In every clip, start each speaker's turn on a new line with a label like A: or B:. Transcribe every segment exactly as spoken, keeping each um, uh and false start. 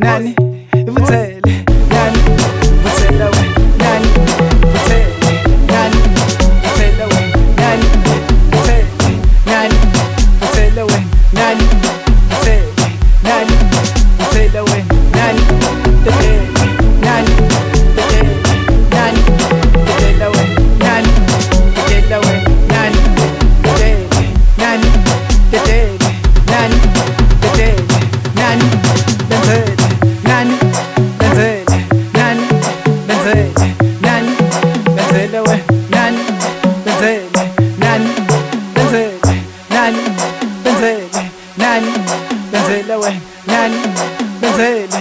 A: nani vuthele nani vuthela we nani vuthele nani vuthela we nani vuthele nani vuthela we nani vuthele nani vuthela we nani vuthele nani vuthele nani vuthela we nani vuthela we nani vuthele nani vuthele nani vuthele nani Nani, benzele, nani, benzele, nani, benzele we, nani, benzele, nani, benzele, nani, benzele, nani, benzele we, nani, benzele.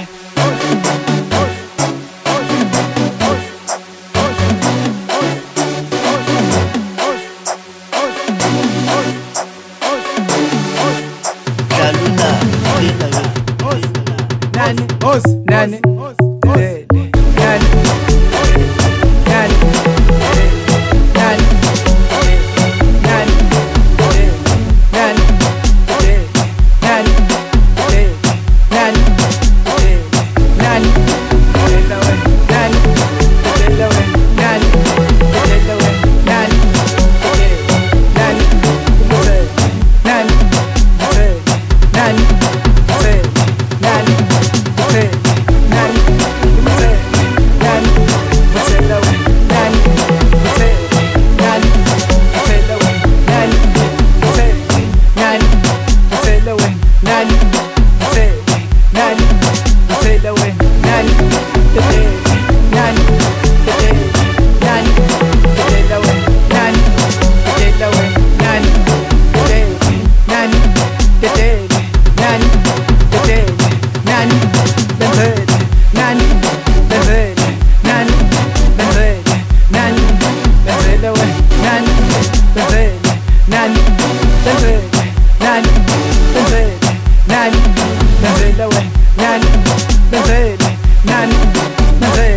A: Nani, os, nani, nani, nani, nani, nani, nani, nani, nani, nani, nani, Nani, nani, nani, nani, nani, nani,